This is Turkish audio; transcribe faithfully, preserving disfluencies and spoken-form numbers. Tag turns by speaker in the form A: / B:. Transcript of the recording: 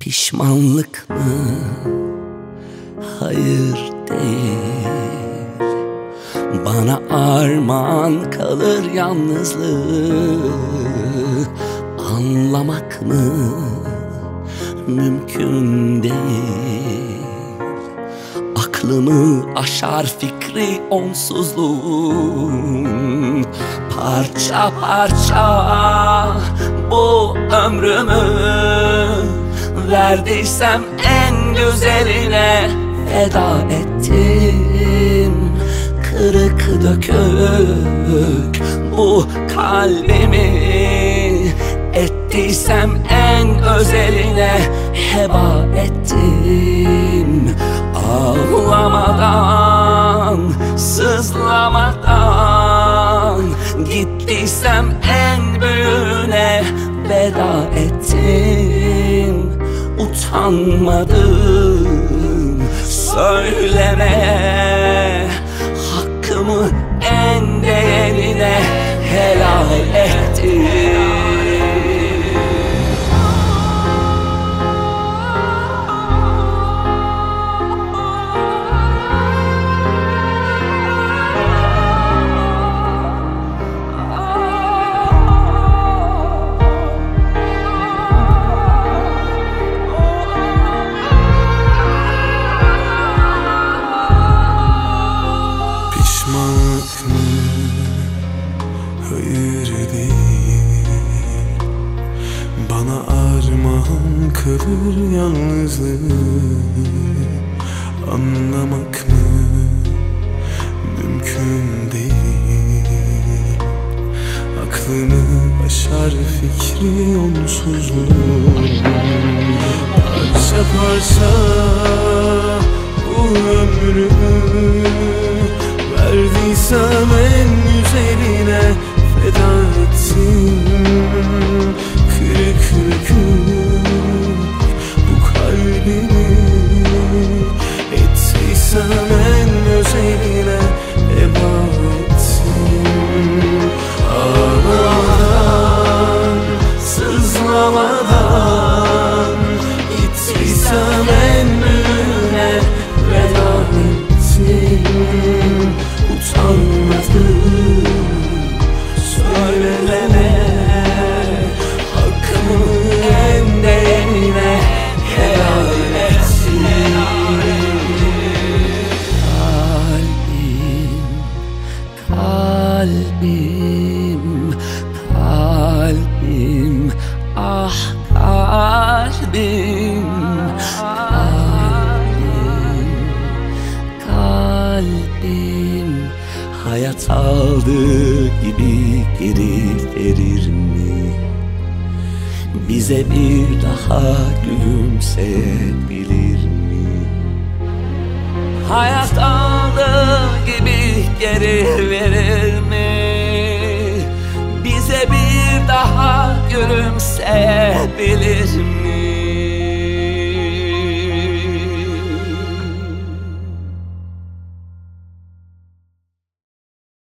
A: Pişmanlık mı? Hayır değil. Bana armağan kalır yalnızlığı. Anlamak mı? Mümkün değil. Aklımı aşar fikri onsuzluğun. Parça parça bu ömrümü verdiysem en güzeline feda ettim. Kırık dökük bu kalbimi ettiysem en özeline heba ettim. Ağlamadan, sızlamadan gittiysem en büyüğüne veda ettim. Utanmadım söylemeye, hakkımı en değerine helal ettim.
B: Hayır değil. Bana armağan kalır yalnızlığı. Anlamak mı? Mümkün değil. Aklımı aşar fikri onsuzluğu. Parça parça bu ömrümü verdiysem en güzeline feda ettim. Kırık dökük bu kalbimi ettiysem en özeline heba ettim. Ağlamadan, sızlamadan gittiysem en büyüğüne veda ettim. Utanmadım söyleme, hakkımı en değerine helal ettim.
A: Kalbim, kalbim, kalbim, ah kalbim, kalbim, kalbim. Hayat aldığı gibi geri verir mi? Bize bir daha gülümseyebilir mi? Hayat aldığı gibi geri verir mi? Bize bir daha gülümseyebilir